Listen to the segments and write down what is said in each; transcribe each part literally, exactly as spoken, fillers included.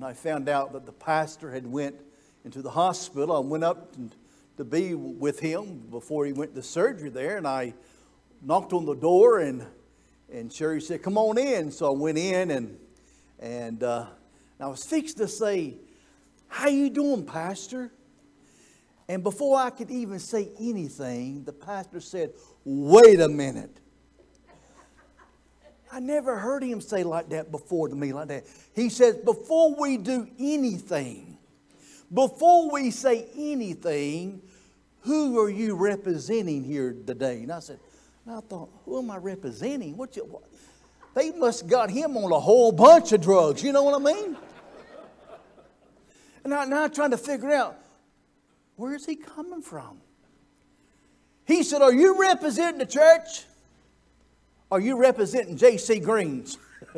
and I found out that the pastor had went into the hospital. I went up to be with him before he went to surgery there, and I knocked on the door, and and Sherry said, "Come on in." So I went in, and and, uh, and I was fixed to say, "How you doing, Pastor?" And before I could even say anything, the pastor said, "Wait a minute." I never heard him say like that before to me like that. He says, before we do anything, before we say anything, who are you representing here today? And I said, and I thought, who am I representing? What you, what? They must got him on a whole bunch of drugs. You know what I mean? And I, now I'm trying to figure out, where is he coming from? He said, are you representing the church? Are you representing J C Greens?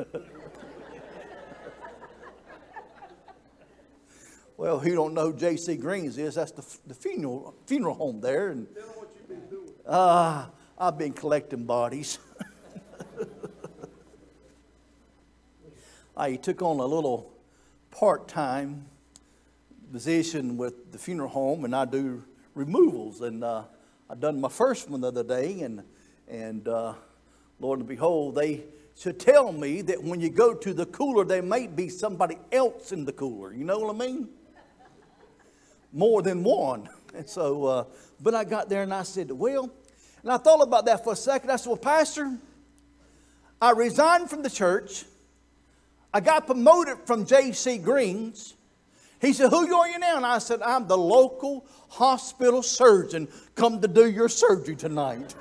Well, who don't know who J C Greens is? That's the, the funeral funeral home there. And tell them what you've been doing. Uh, I've been collecting bodies. I took on a little part-time position with the funeral home, and I do removals. And uh, I done my first one the other day, and and. Uh, Lord and behold, they should tell me that when you go to the cooler, there may be somebody else in the cooler. You know what I mean? More than one. And so, uh, but I got there and I said, well, and I thought about that for a second. I said, well, Pastor, I resigned from the church. I got promoted from J C Greens. He said, who are you now? And I said, I'm the local hospital surgeon come to do your surgery tonight.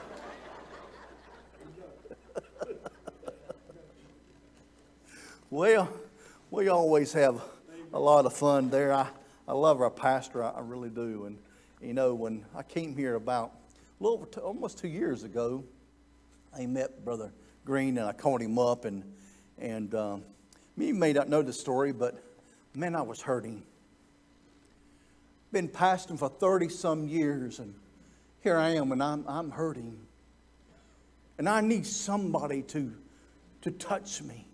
Well, we always have a lot of fun there. I, I love our pastor, I, I really do. And, you know, when I came here about a little over two, almost two years ago, I met Brother Green and I called him up. And, and um, you may not know the story, but, man, I was hurting. Been pastoring for thirty-some years, and here I am, and I'm, I'm hurting. And I need somebody to, to touch me.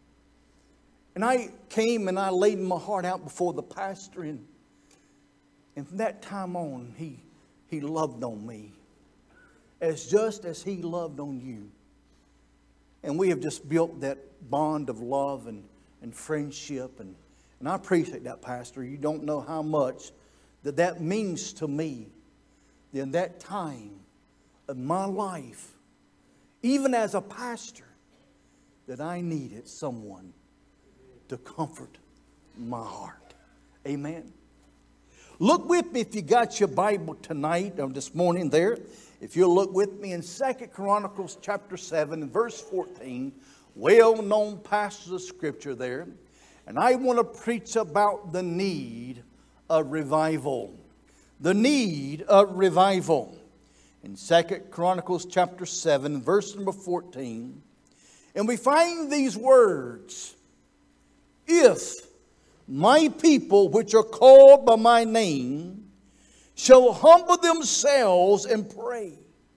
And I came and I laid my heart out before the pastor. And, and from that time on, he, he loved on me. As just as he loved on you. And we have just built that bond of love and, and friendship. And, and I appreciate that, Pastor. You don't know how much that that means to me. In that time of my life, even as a pastor, that I needed someone to comfort my heart. Amen. Look with me if you got your Bible tonight or this morning there. If you'll look with me in Second Chronicles chapter seven and verse fourteen. Well-known passage of Scripture there. And I want to preach about the need of revival. The need of revival. In Second Chronicles chapter seven verse number fourteen. And we find these words. If my people which are called by my name shall humble themselves and pray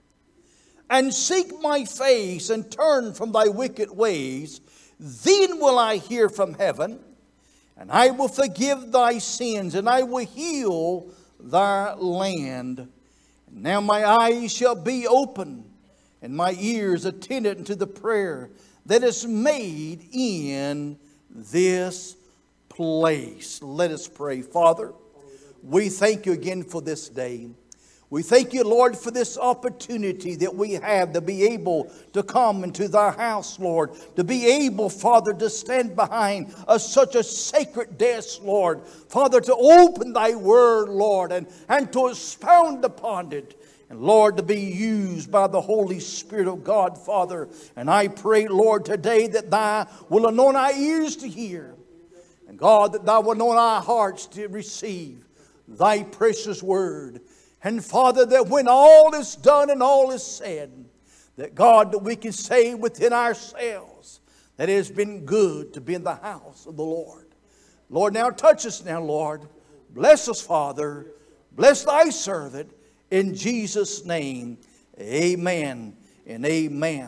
and seek my face and turn from thy wicked ways, then will I hear from heaven, and I will forgive thy sins, and I will heal thy land. And now my eyes shall be open, and my ears attended unto the prayer that is made in this place. Let us pray. Father, we thank you again for this day. We thank you, Lord, for this opportunity that we have to be able to come into thy house, Lord. To be able, Father, to stand behind a, such a sacred desk, Lord. Father, to open thy word, Lord, and, and to expound upon it. And Lord, to be used by the Holy Spirit of God, Father. And I pray, Lord, today that Thou will anoint our ears to hear. And God, that Thou will anoint our hearts to receive Thy precious word. And Father, that when all is done and all is said, that God, that we can say within ourselves that it has been good to be in the house of the Lord. Lord, now touch us now, Lord. Bless us, Father. Bless Thy servant. In Jesus' name, amen and amen.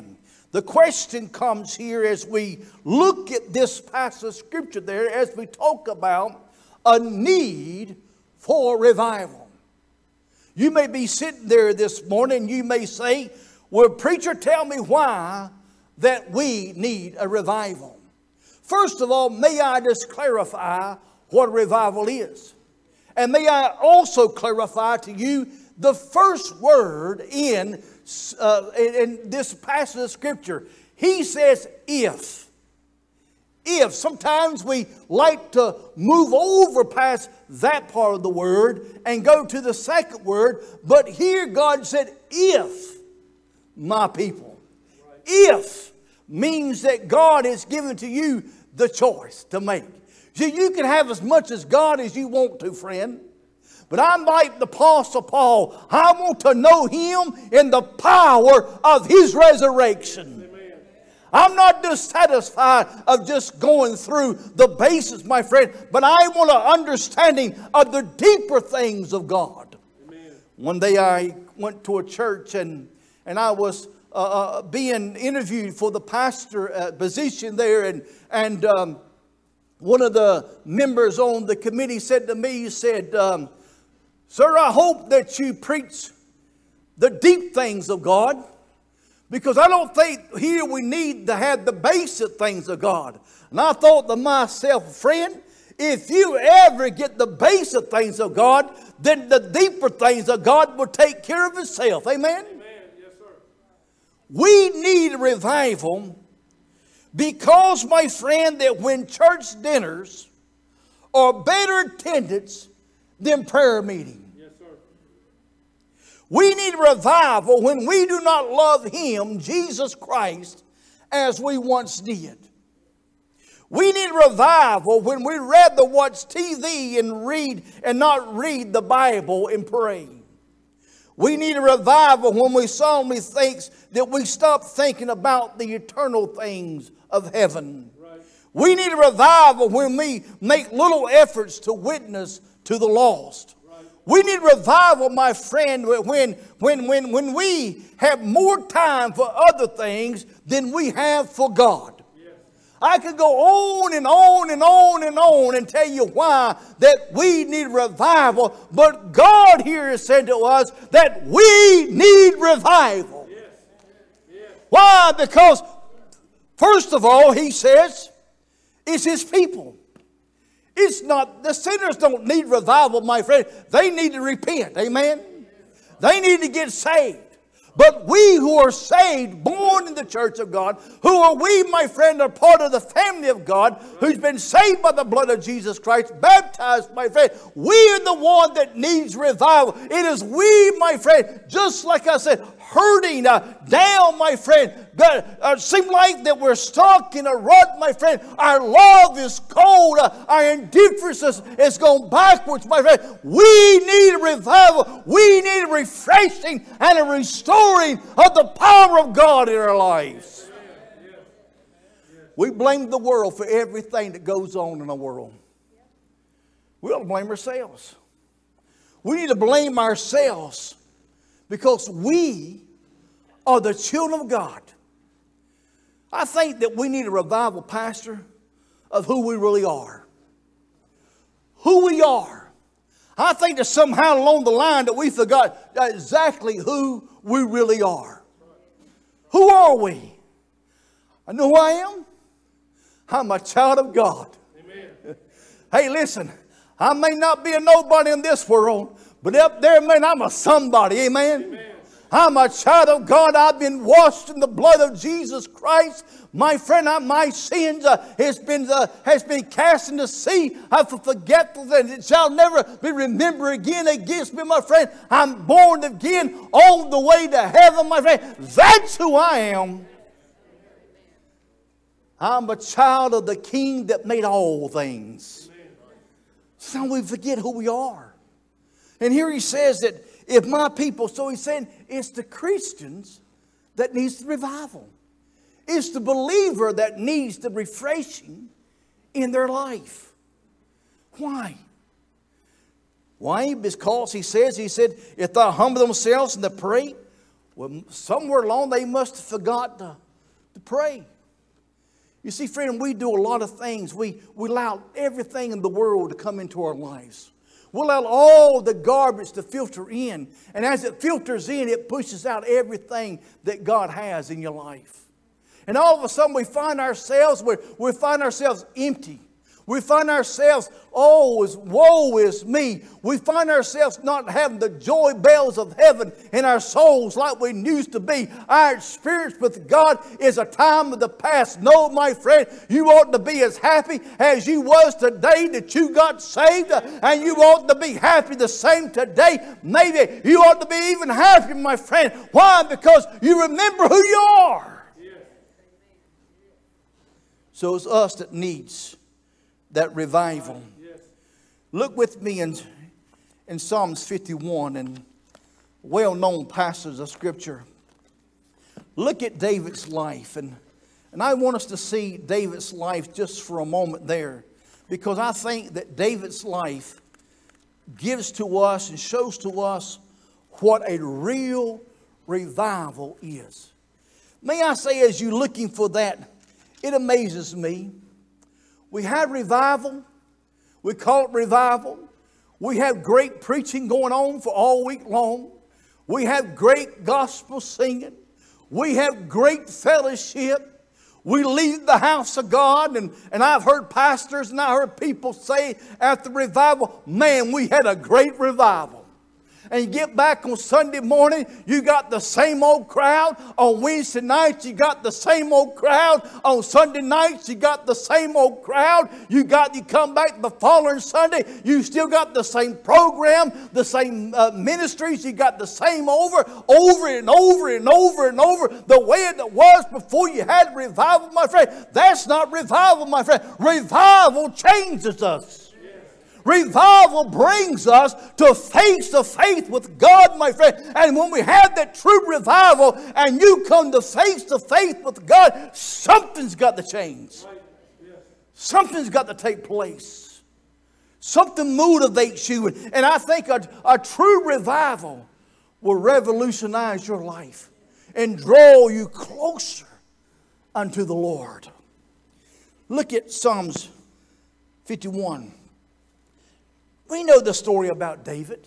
The question comes here as we look at this passage of Scripture there, as we talk about a need for revival. You may be sitting there this morning, you may say, well, preacher, tell me why that we need a revival. First of all, may I just clarify what revival is. And may I also clarify to you the first word in, uh, in this passage of Scripture. He says, if. If. Sometimes we like to move over past that part of the word and go to the second word. But here God said, if my people. If means that God has given to you the choice to make. See, you can have as much as God as you want to, friend. But I'm like the Apostle Paul. I want to know Him in the power of His resurrection. Amen. I'm not just satisfied of just going through the basis, my friend, but I want an understanding of the deeper things of God. Amen. One day I went to a church and, and I was uh, uh, being interviewed for the pastor uh, position there, and, and um, one of the members on the committee said to me, he said, um, sir, I hope that you preach the deep things of God, because I don't think here we need to have the basic things of God. And I thought to myself, friend, if you ever get the basic things of God, then the deeper things of God will take care of itself. Amen? Amen. Yes, sir. We need revival because, my friend, that when church dinners are better attendance than prayer meeting. Yes, sir. We need revival when we do not love Him, Jesus Christ, as we once did. We need revival when we rather watch T V and read and not read the Bible and pray. We need a revival when we solemnly think that we stop thinking about the eternal things of heaven. Right. We need a revival when we make little efforts to witness to the lost. Right. We need revival, my friend, when, when, when, when we have more time for other things than we have for God. I could go on and on and on and on and tell you why that we need revival. But God here has said to us that we need revival. Yes. Yes. Why? Because first of all, He says, it's His people. It's not, the sinners don't need revival, my friend. They need to repent. Amen? They need to get saved. But we who are saved, born in the church of God, who are we, my friend, are part of the family of God, who's been saved by the blood of Jesus Christ, baptized, my friend, we are the one that needs revival. It is we, my friend, just like I said, hurting uh, down, my friend. It uh, seems like that we're stuck in a rut, my friend. Our love is cold. Uh, our indifference is, is gone backwards, my friend. We need a revival. We need a refreshing and a restoring of the power of God in our lives. We blame the world for everything that goes on in the world. We ought to blame ourselves. We need to blame ourselves because we are the children of God. I think that we need a revival, Pastor, of who we really are. Who we are. I think that somehow along the line that we forgot exactly who we really are. Who are we? I know who I am. I'm a child of God. Amen. Hey, listen, I may not be a nobody in this world, but up there, man, I'm a somebody. Amen. Amen. I'm a child of God. I've been washed in the blood of Jesus Christ. My friend, I, my sins uh, has been uh, has been cast in the sea. I've forgetful, and it shall never be remembered again against me, my friend. I'm born again on the way to heaven, my friend. That's who I am. I'm a child of the King that made all things. So we forget who we are. And here he says that if my people, so he's saying it's the Christians that needs the revival. It's the believer that needs the refreshing in their life. Why? Why? Because he says, he said, if they humble themselves and they pray, well, somewhere along they must have forgot to, to pray. You see, friend, we do a lot of things. We, we allow everything in the world to come into our lives. We allow all the garbage to filter in. And as it filters in, it pushes out everything that God has in your life. And all of a sudden we find ourselves, we we find ourselves empty. We find ourselves, oh, is, woe is me. We find ourselves not having the joy bells of heaven in our souls like we used to be. Our experience with God is a time of the past. No, my friend, you ought to be as happy as you was today that you got saved. And you ought to be happy the same today. Maybe you ought to be even happier, my friend. Why? Because you remember who you are. So it's us that needs that revival. Yes. Look with me in, in Psalms fifty-one, and well-known passages of Scripture. Look at David's life. And, and I want us to see David's life just for a moment there. Because I think that David's life gives to us and shows to us what a real revival is. May I say, as you're looking for that, it amazes me. We have revival. We call it revival. We have great preaching going on for all week long. We have great gospel singing. We have great fellowship. We leave the house of God. And, and I've heard pastors and I heard people say after revival, man, we had a great revival. And you get back on Sunday morning, you got the same old crowd. On Wednesday nights, you got the same old crowd. On Sunday nights, you got the same old crowd. You got you come back the following Sunday, you still got the same program, the same uh, ministries. You got the same over, over and over and over and over. The way it was before you had revival, my friend. That's not revival, my friend. Revival changes us. Revival brings us to face to face with God, my friend. And when we have that true revival and you come to face to face with God, something's got to change. Something's got to take place. Something motivates you. And I think a, a true revival will revolutionize your life and draw you closer unto the Lord. Look at Psalms fifty-one. We know the story about David.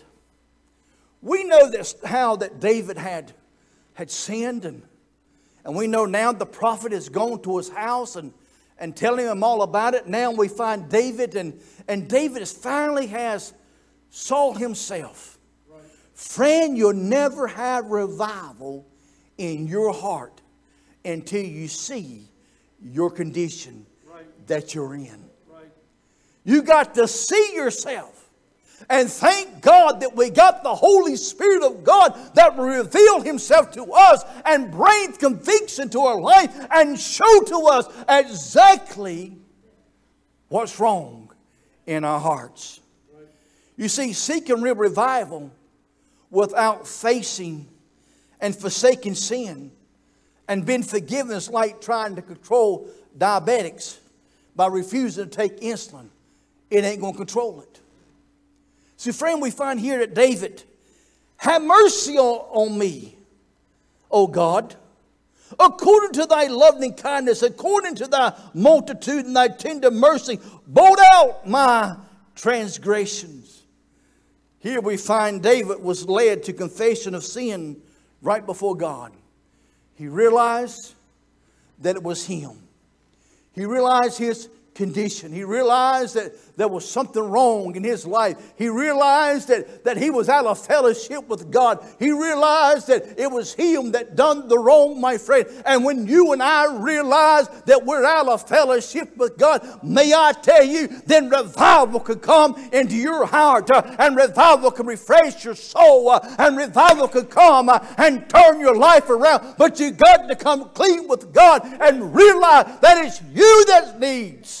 We know this, how that David had, had sinned. And, and we know now the prophet has gone to his house and, and telling him all about it. Now we find David. And, and David is, finally has Saul himself. Right. Friend, you'll never have revival in your heart until you see your condition right. that you're in. Right. You got to see yourself. And thank God that we got the Holy Spirit of God that will reveal Himself to us and bring conviction to our life and show to us exactly what's wrong in our hearts. You see, seeking real revival without facing and forsaking sin and being forgiven is like trying to control diabetics by refusing to take insulin. It ain't going to control it. See, friend, we find here that David, have mercy on, on me, O God, according to thy loving kindness, according to thy multitude and thy tender mercy, blot out my transgressions. Here we find David was led to confession of sin right before God. He realized that it was him. He realized his condition. He realized that there was something wrong in his life. He realized that, that he was out of fellowship with God. He realized that it was him that done the wrong, my friend. And when you and I realize that we're out of fellowship with God, may I tell you, then revival can come into your heart, uh, and revival can refresh your soul, uh, and revival can come uh, and turn your life around. But you got to come clean with God and realize that it's you that needs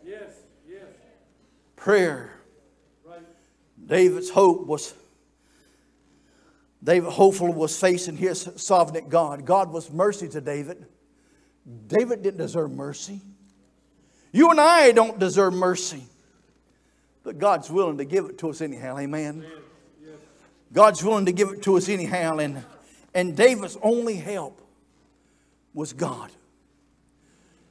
prayer. Right. David's hope was, David hopefully was facing his sovereign God. God was mercy to David. David didn't deserve mercy. You and I don't deserve mercy. But God's willing to give it to us anyhow. Amen. Amen. Yes. God's willing to give it to us anyhow. And, and David's only help was God.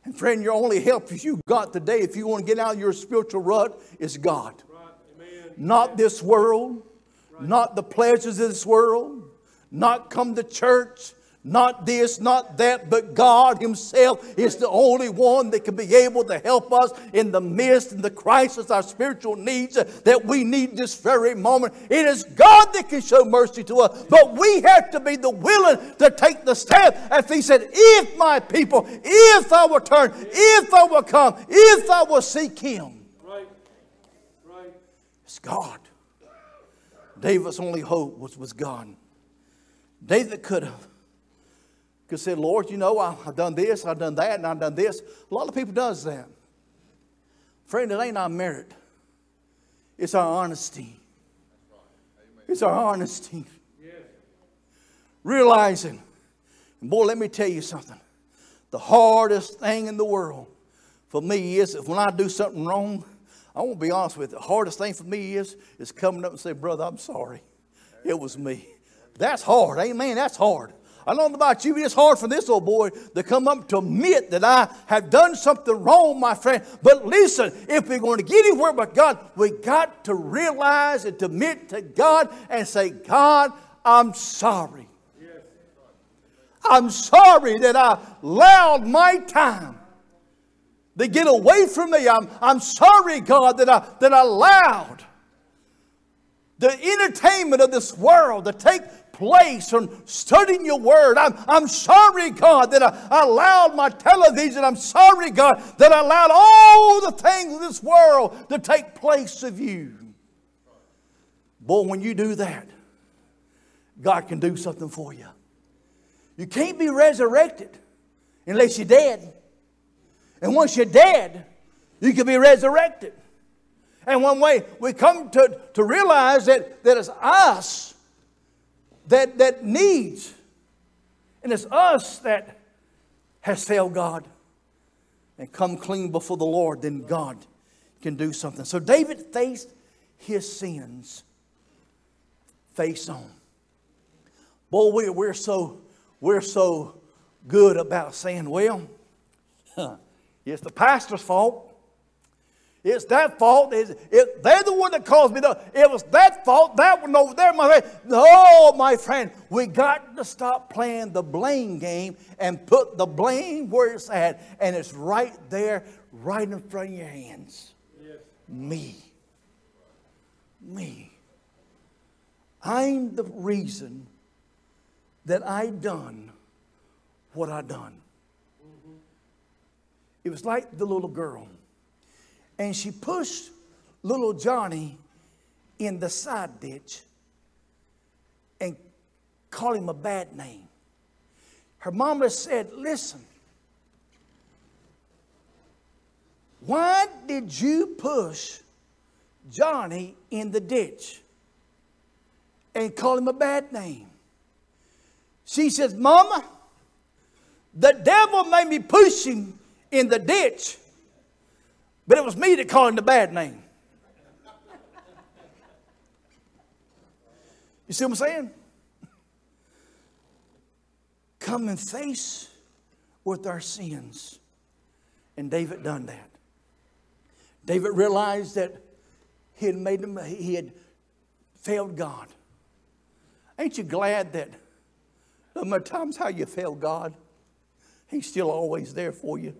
And friend, your only help is you got today, if you want to get out of your spiritual rut, is God. Right. Not this world, right. Not the pleasures of this world, not come to church, not this, not that, but God Himself is the only one that can be able to help us in the midst and the crisis, our spiritual needs that we need this very moment. It is God that can show mercy to us, but we have to be the willing to take the step. As He said, if my people, if I will turn, if I will come, if I will seek Him. Right. Right. It's God. David's only hope was with God. David could have Because said, Lord, you know, I've done this, I've done that, and I've done this. A lot of people does that. Friend, it ain't our merit. It's our honesty. It's our honesty. Yes. Realizing, and boy, let me tell you something. The hardest thing in the world for me is, if when I do something wrong, I won't be honest with you, the hardest thing for me is, is coming up and say, brother, I'm sorry. It was me. That's hard. Amen. That's hard. I don't know about you, it's hard for this old boy to come up to admit that I have done something wrong, my friend. But listen, if we're going to get anywhere with God, we got to realize and to admit to God and say, God, I'm sorry. Yes. I'm sorry that I allowed my time to get away from me. I'm, I'm sorry, God, that I, that I allowed the entertainment of this world to take place on studying your word. I'm, I'm sorry, God, that I, I allowed my television. I'm sorry, God, that I allowed all the things of this world to take place of you. Boy, when you do that, God can do something for you. You can't be resurrected unless you're dead. And once you're dead, you can be resurrected. And one way we come to, to realize that, that it's us that, that needs, and it's us that has failed God and come clean before the Lord, then God can do something. So David faced his sins face on. Boy, we, we're so we're so good about saying, well, it's the pastor's fault. It's that fault. It's, it, they're the one that caused me to. It was that fault. That one over there, my friend. No, my friend. We got to stop playing the blame game and put the blame where it's at. And it's right there, right in front of your hands. Yes. Me. Me. I'm the reason that I done what I done. Mm-hmm. It was like the little girl. And she pushed little Johnny in the side ditch and called him a bad name. Her mama said, listen, why did you push Johnny in the ditch and call him a bad name? She says, Mama, the devil made me push him in the ditch. But it was me that called him the bad name. You see what I'm saying? Come and face with our sins. And David done that. David realized that he had made him, he had failed God. Ain't you glad that no matter times how you fail God, He's still always there for you?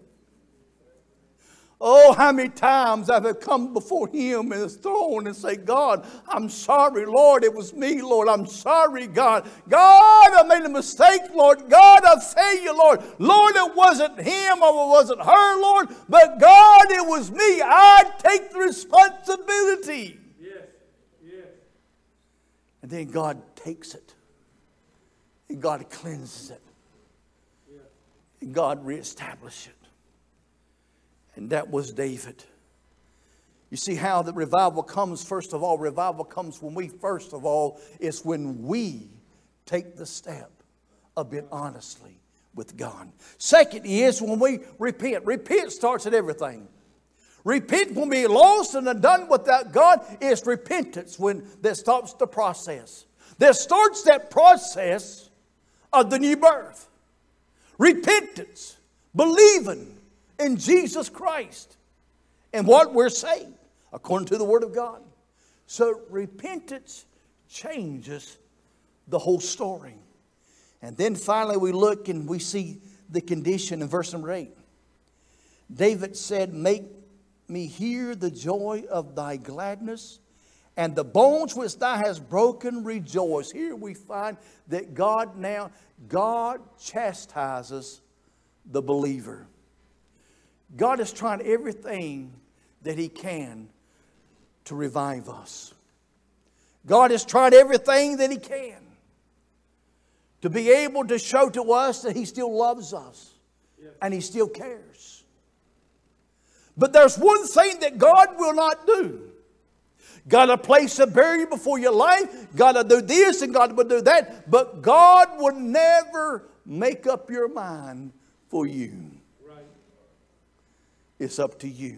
Oh, how many times I've come before Him in His throne and say, God, I'm sorry, Lord, it was me, Lord. I'm sorry, God. God, I made a mistake, Lord. God, I failed you, Lord. Lord, it wasn't him or it wasn't her, Lord, but God, it was me. I take the responsibility. Yes, yes. And then God takes it. And God cleanses it. Yeah. And God reestablishes it. And that was David. You see how the revival comes, first of all. Revival comes when we, first of all, is when we take the step of being honestly with God. Second is when we repent. Repent starts at everything. Repent when we're lost and done without God. It's repentance when that starts the process. That starts that process of the new birth. Repentance. Believing in Jesus Christ and what we're saved according to the Word of God. So repentance changes the whole story. And then finally we look and we see the condition in verse number eight. David said, make me hear the joy of thy gladness, and the bones which thou hast broken rejoice. Here we find that God now, God chastises the believer. God is trying everything that He can to revive us. God has tried everything that He can to be able to show to us that He still loves us and He still cares. But there's one thing that God will not do. Got to place a barrier before your life. Got to do this and God will do that. But God will never make up your mind for you. Right. It's up to you.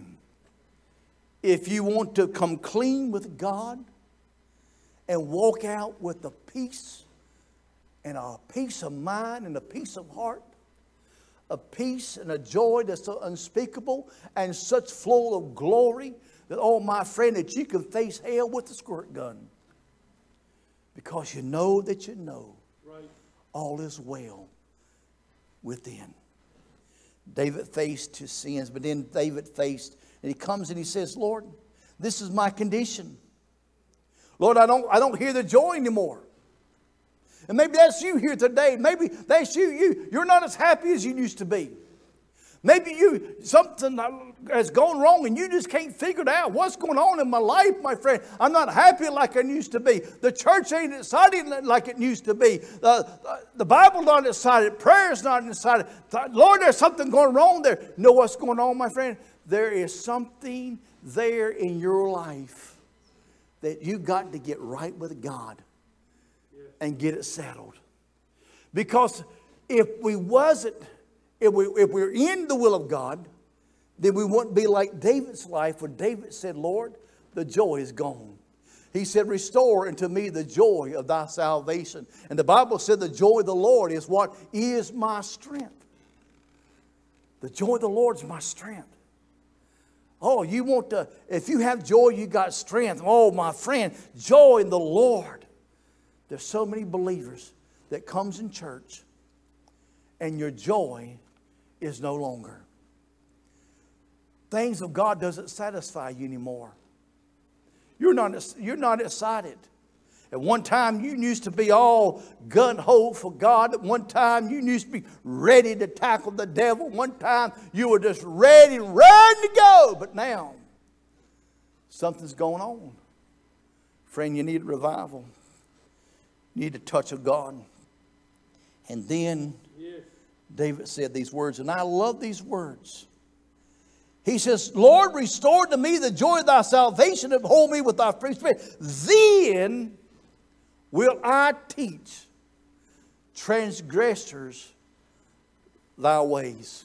If you want to come clean with God and walk out with a peace and a peace of mind and a peace of heart, a peace and a joy that's so unspeakable and such full of glory that, oh my friend, that you can face hell with a squirt gun. Because you know that you know Right. all is well within. David faced his sins, but then David faced, and he comes and he says, Lord, this is my condition. Lord, I don't, I don't hear the joy anymore. And maybe that's you here today. Maybe that's you. you. You're not as happy as you used to be. Maybe you something has gone wrong and you just can't figure it out. What's going on in my life, my friend? I'm not happy like I used to be. The church ain't exciting like it used to be. The, the Bible's not excited. Prayer's not excited. Lord, there's something going wrong there. You know what's going on, my friend? There is something there in your life that you got to get right with God and get it settled. Because if we wasn't, if we if we're in the will of God, then we wouldn't be like David's life, where David said, Lord, the joy is gone. He said, restore unto me the joy of thy salvation. And the Bible said the joy of the Lord is what is my strength. The joy of the Lord is my strength. Oh, you want to, if you have joy, you got strength. Oh, my friend, joy in the Lord. There's so many believers that comes in church and your joy is no longer. Things of God doesn't satisfy you anymore. You're not, you're not excited. At one time you used to be all gun-ho for God. At one time you used to be ready to tackle the devil. One time you were just ready and ready to go. But now something's going on. Friend, you need revival. You need a touch of God. And then Yes. David said these words, and I love these words. He says, Lord, restore to me the joy of thy salvation and hold me with thy free spirit. Then will I teach transgressors thy ways.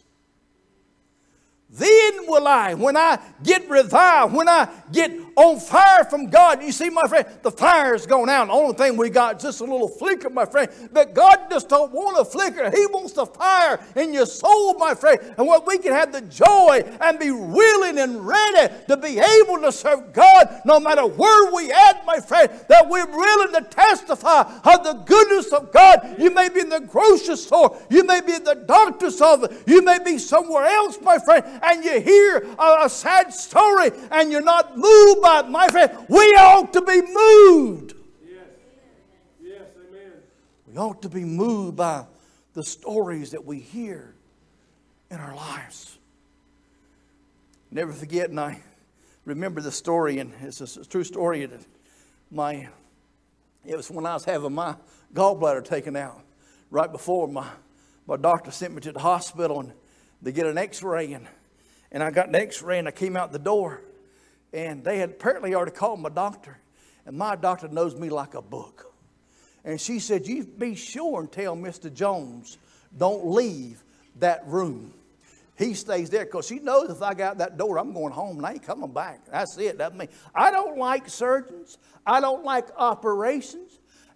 Then will I, when I get revived, when I get on fire from God. You see, my friend, the fire's gone out. The only thing we got is just a little flicker, my friend. But God just don't want a flicker. He wants the fire in your soul, my friend. And what we can have the joy and be willing and ready to be able to serve God no matter where we at, my friend. That we're willing to testify of the goodness of God. You may be in the grocery store. You may be in the doctor's office. You may be somewhere else, my friend. And you hear a, a sad story and you're not moved by it, my friend. We ought to be moved. Yes. Yes, amen. We ought to be moved by the stories that we hear in our lives. Never forget, and I remember the story, and it's a, a true story. That my, it was when I was having my gallbladder taken out. Right before my, my doctor sent me to the hospital and to get an x-ray, and And I got an x-ray and I came out the door. And they had apparently already called my doctor. And my doctor knows me like a book. And she said, you be sure and tell Mister Jones, don't leave that room. He stays there because she knows if I got out that door, I'm going home and I ain't coming back. That's it. That's me. I don't like surgeons. I don't like operations.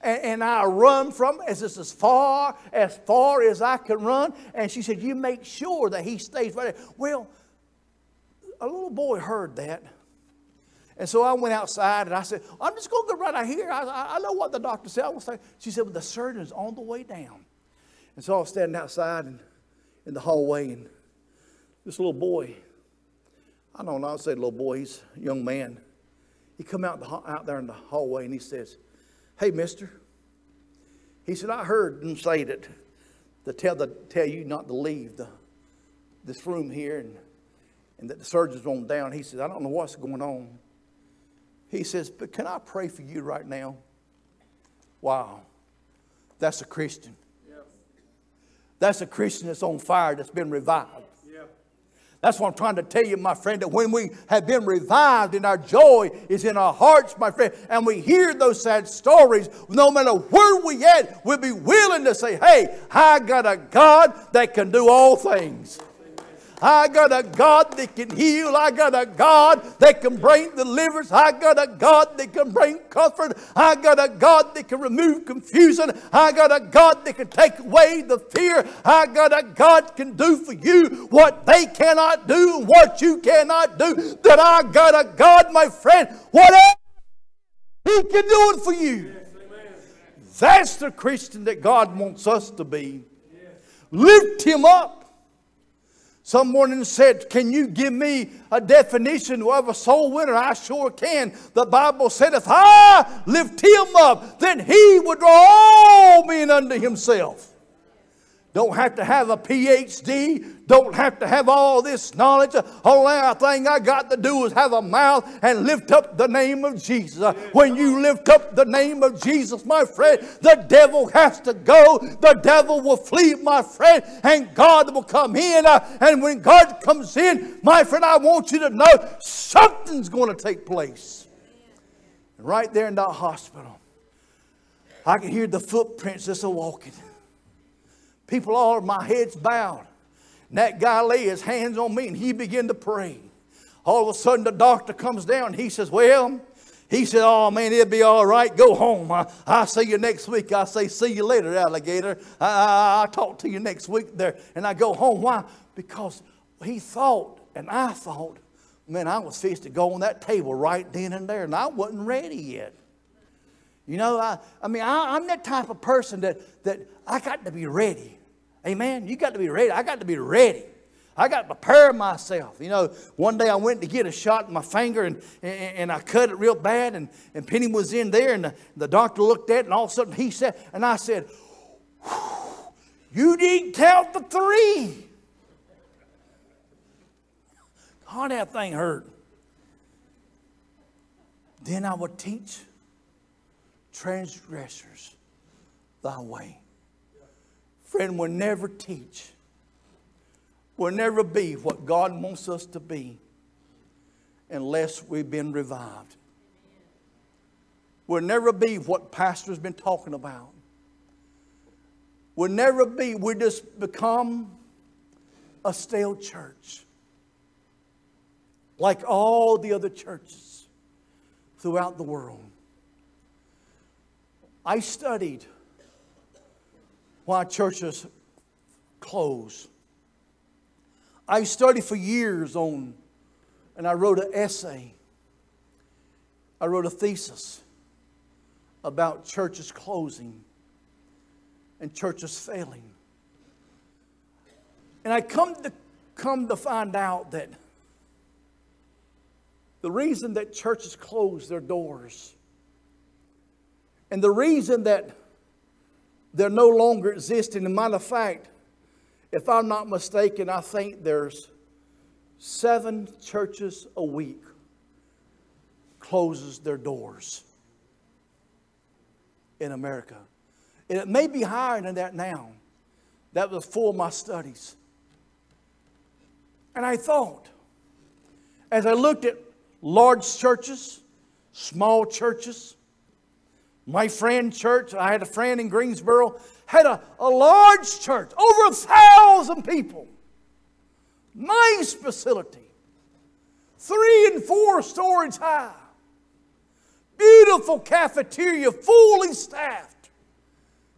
and, and I run from as it's as far, as far as I can run. And she said, you make sure that he stays right there. Well, a little boy heard that. And so I went outside and I said, I'm just going to go right out here. I, I, I know what the doctor said. I was saying. She said, well, the surgeon's on the way down. And so I was standing outside and in the hallway, and this little boy, I don't know, I'll say little boy, he's a young man. He come out, the, out there in the hallway and he says, hey, mister. He said, I heard them say that to tell, the, tell you not to leave the, this room here and, and that the surgeon's on down. He said, I don't know what's going on. He says, but can I pray for you right now? Wow. That's a Christian. Yeah. That's a Christian that's on fire, that's been revived. Yeah. That's what I'm trying to tell you, my friend, that when we have been revived and our joy is in our hearts, my friend, and we hear those sad stories, no matter where we at, we'll be willing to say, hey, I got a God that can do all things. I got a God that can heal. I got a God that can bring deliverance. I got a God that can bring comfort. I got a God that can remove confusion. I got a God that can take away the fear. I got a God that can do for you what they cannot do and what you cannot do. That I got a God, my friend, whatever He can do it for you. Yes, that's the Christian that God wants us to be. Yes. Lift Him up. Someone said, can you give me a definition of a soul winner? I sure can. The Bible said, if I lift Him up, then He would draw all men unto Himself. Don't have to have a P H D. Don't have to have all this knowledge. Only thing I got to do is have a mouth and lift up the name of Jesus. When you lift up the name of Jesus, my friend, the devil has to go. The devil will flee, my friend, and God will come in. And when God comes in, my friend, I want you to know something's going to take place. Right there in that hospital, I can hear the footprints just a walking. People all, my head's bowed. And that guy lay his hands on me and he began to pray. All of a sudden the doctor comes down and he says, well, he said, oh man, it'll be all right. Go home. I, I'll see you next week. I say, see you later, alligator. I, I, I'll talk to you next week there. And I go home. Why? Because he thought and I thought, man, I was fixed to go on that table right then and there. And I wasn't ready yet. You know, I, I mean, I, I'm that type of person that, that I got to be ready. Amen. You got to be ready. I got to be ready. I got to prepare myself. You know, one day I went to get a shot in my finger and, and, and I cut it real bad. And, and Penny was in there and the, the doctor looked at it and all of a sudden he said, and I said, you didn't count the three. God, that thing hurt. Then I would teach transgressors thy way. Friend, we'll never teach. We'll never be what God wants us to be unless we've been revived. We'll never be what Pastor's been talking about. We'll never be, we just become a stale church. Like all the other churches throughout the world. I studied why churches close. I studied for years on, and I wrote an essay. I wrote a thesis about churches closing and churches failing. And I come to come to find out that the reason that churches close their doors and the reason that they're no longer existing. As a matter of fact, if I'm not mistaken, I think there's seven churches a week closes their doors in America. And it may be higher than that now. That was for my studies. And I thought, as I looked at large churches, small churches, my friend church, I had a friend in Greensboro, had a, a large church, over a thousand people. Nice facility. Three and four stories high. Beautiful cafeteria, fully staffed.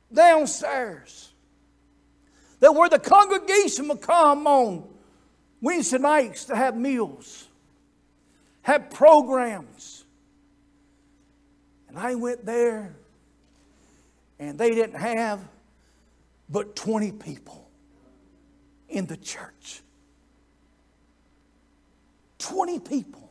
downstairs. That where the congregation would come on Wednesday nights to have meals, have programs. And I went there, and they didn't have but twenty people in the church. twenty people.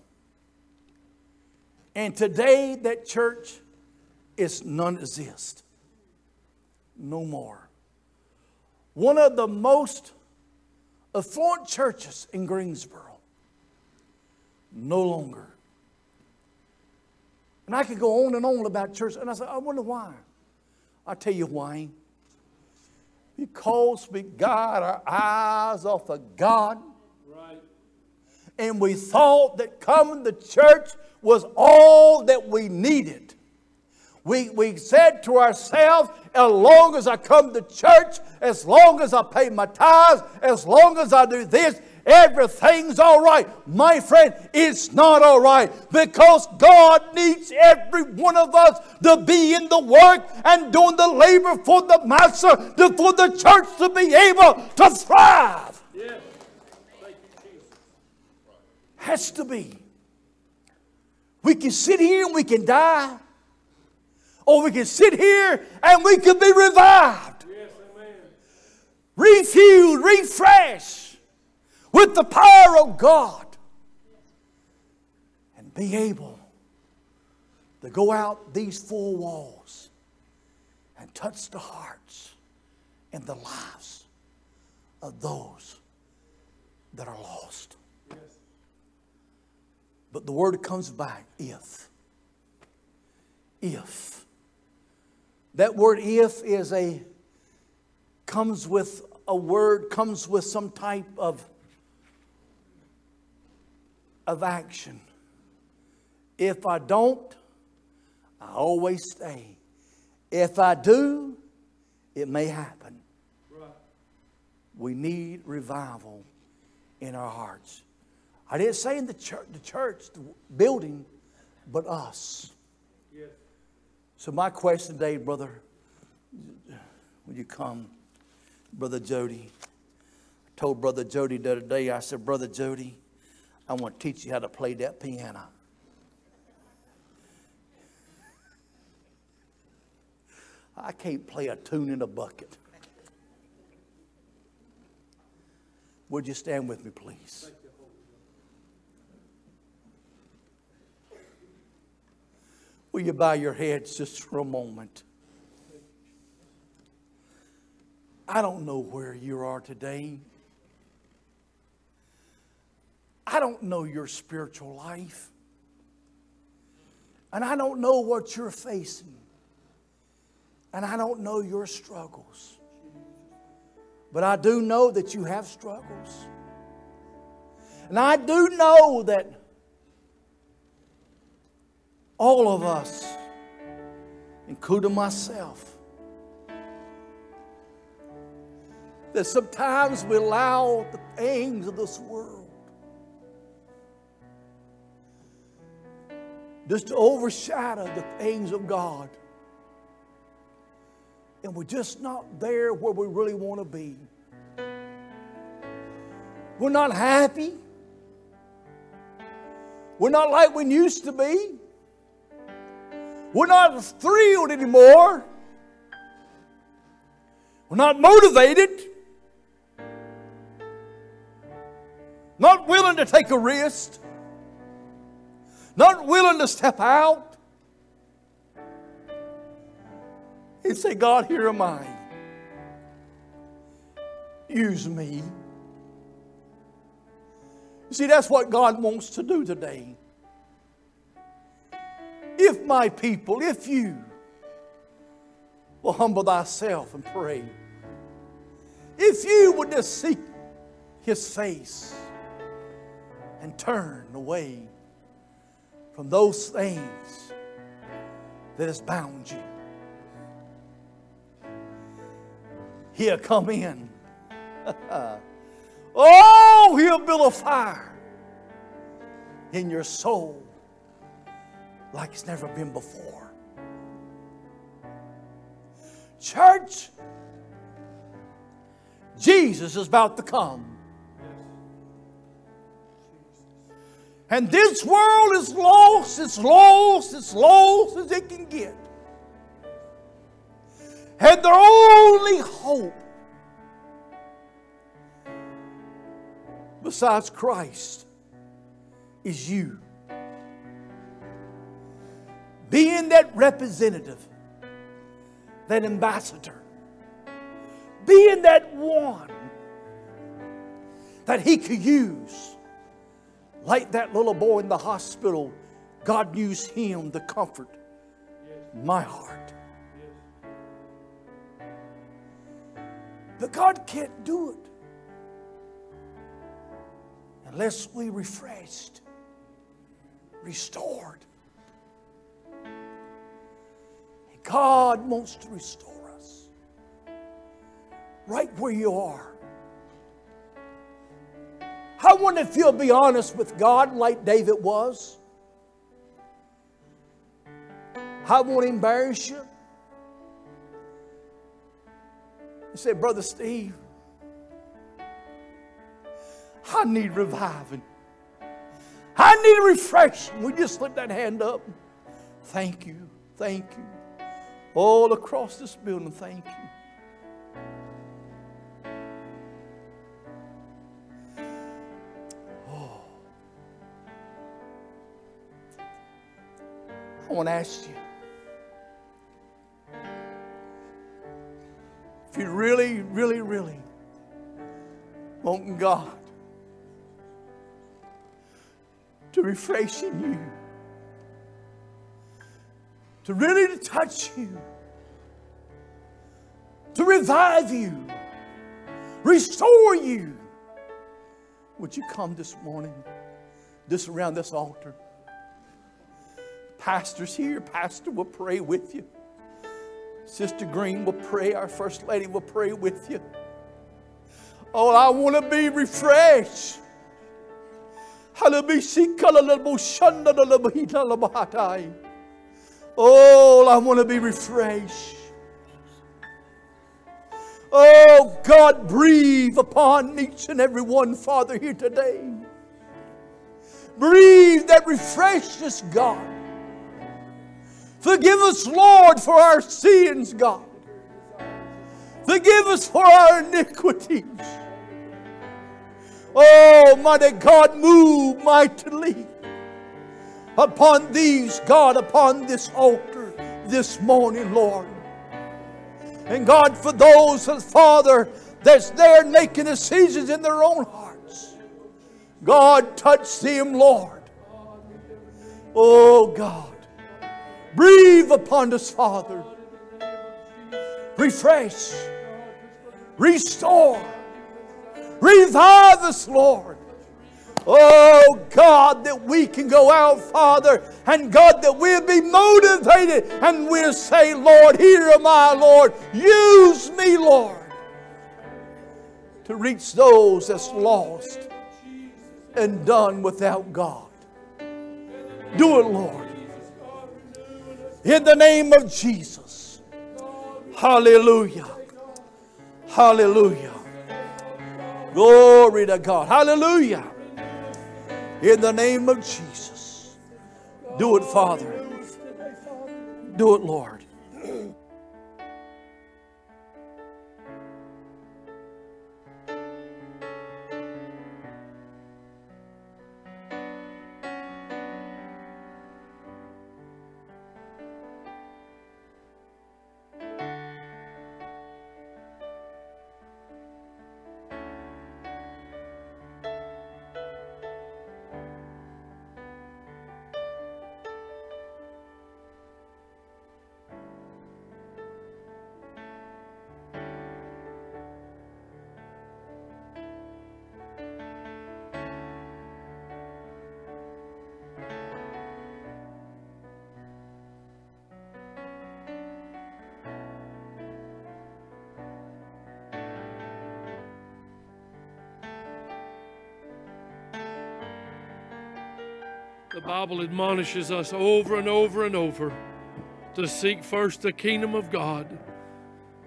And today that church is non-exist. No more. One of the most affluent churches in Greensboro. No longer. And I could go on and on about church. And I said, I wonder why. I'll tell you why. Because we got our eyes off of God. Right. And we thought that coming to church was all that we needed. We, we said to ourselves, as long as I come to church, as long as I pay my tithes, as long as I do this, everything's all right. My friend, it's not all right, because God needs every one of us to be in the work and doing the labor for the master, to, for the church to be able to thrive. Yes. Thank you, Jesus. Has to be. We can sit here and we can die, or we can sit here and we can be revived, Yes, amen. refueled, refreshed with the power of God, and be able to go out these four walls and touch the hearts and the lives of those that are lost. Yes. But the word comes back, if. If. That word if is a, comes with a word, comes with some type of, of action. If I don't, I always stay. If I do, it may happen. Right. We need revival in our hearts. I didn't say in the church, the church, the building, but us. Yes. So my question today, brother, will you come, Brother Jody? I told Brother Jody the other day, I said, Brother Jody, I want to teach you how to play that piano. I can't play a tune in a bucket. Would you stand with me, please? Will you bow your heads just for a moment? I don't know where you are today. I don't know your spiritual life. And I don't know what you're facing. And I don't know your struggles. But I do know that you have struggles. And I do know that all of us, including myself, that sometimes we allow the things of this world just to overshadow the things of God. And we're just not there where we really want to be. We're not happy. We're not like we used to be. We're not thrilled anymore. We're not motivated. Not willing to take a risk. Not willing to step out and say, God, here am I. Use me. You see, that's what God wants to do today. If my people, if you will humble thyself and pray, if you would just seek His face and turn away from those things that has bound you, He'll come in. Oh, He'll build a fire in your soul like it's never been before. Church, Jesus is about to come. And this world is lost, it's lost, it's lost as it can get. And their only hope besides Christ is you. Being that representative, that ambassador, being that one that He could use. Like that little boy in the hospital, God used him to comfort my heart. But God can't do it unless we refreshed, restored. And God wants to restore us right where you are. I wonder if you'll be honest with God like David was. I won't embarrass you. You say, Brother Steve, I need reviving. I need refreshing. We just slip that hand up. Thank you. Thank you. All across this building, thank you. I want to ask you, if you really, really, really want God to refresh in you, to really touch you, to revive you, restore you, would you come this morning, this around this altar? Pastor's here. Pastor will pray with you. Sister Green will pray. Our First Lady will pray with you. Oh, I want to be refreshed. Oh, I want to be refreshed. Oh, God, breathe upon each and every one, Father, here today. Breathe that refreshes, God. Forgive us, Lord, for our sins, God. Forgive us for our iniquities. Oh, mighty God, move mightily upon these, God, upon this altar this morning, Lord. And God, for those, Father, that's there making decisions in their own hearts, God, touch them, Lord. Oh, God. Breathe upon us, Father. Refresh. Restore. Revive us, Lord. Oh, God, that we can go out, Father, and God, that we'll be motivated and we'll say, Lord, here am I, Lord. Use me, Lord, to reach those that's lost and done without God. Do it, Lord. In the name of Jesus. Hallelujah. Hallelujah. Glory to God. Hallelujah. In the name of Jesus. Do it, Father. Do it, Lord. The Bible admonishes us over and over and over to seek first the kingdom of God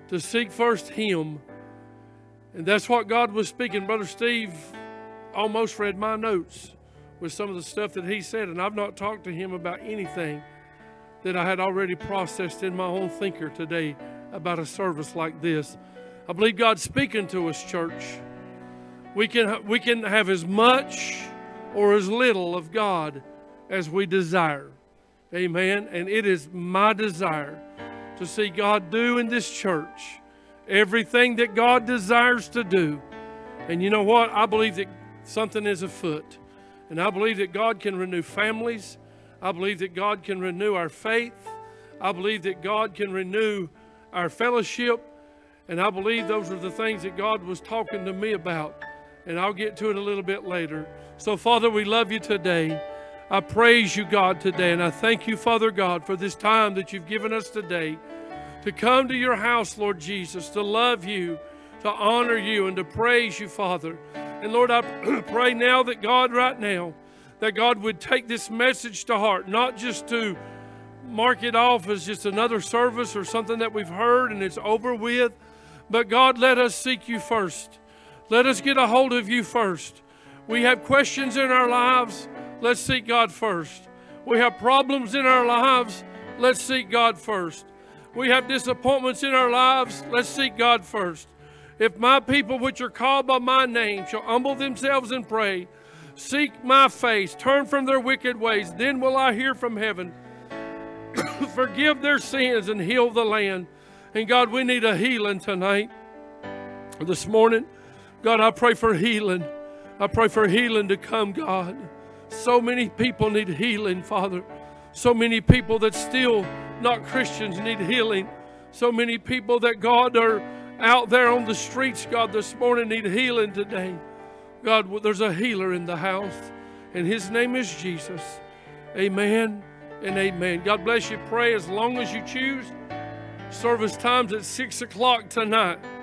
to seek first Him. And that's what God was speaking. Brother Steve almost read my notes with some of the stuff that he said, and I've not talked to him about anything that I had already processed in my own thinker today about a service like this. I believe God's speaking to us, church. We can, we can have as much or as little of God as we desire. Amen. And it is my desire to see God do in this church everything that God desires to do. And you know what? I believe that something is afoot. And I believe that God can renew families. I believe that God can renew our faith. I believe that God can renew our fellowship. And I believe those are the things that God was talking to me about. And I'll get to it a little bit later. So, Father, we love you today. I praise you, God, today. And I thank you, Father God, for this time that you've given us today to come to your house, Lord Jesus, to love you, to honor you, and to praise you, Father. And Lord, I pray now that God, right now, that God would take this message to heart, not just to mark it off as just another service or something that we've heard and it's over with, but God, let us seek you first. Let us get a hold of you first. We have questions in our lives. Let's seek God first. We have problems in our lives. Let's seek God first. We have disappointments in our lives. Let's seek God first. If my people which are called by my name shall humble themselves and pray, seek my face, turn from their wicked ways, then will I hear from heaven, forgive their sins and heal the land. And God, we need a healing tonight. This morning, God, I pray for healing. I pray for healing to come, God. So many people need healing, Father. So many people that still not Christians need healing. So many people that, God, are out there on the streets, God, this morning need healing today. God, there's a healer in the house, and his name is Jesus. Amen and amen. God bless you. Pray as long as you choose. Service time's at six o'clock tonight.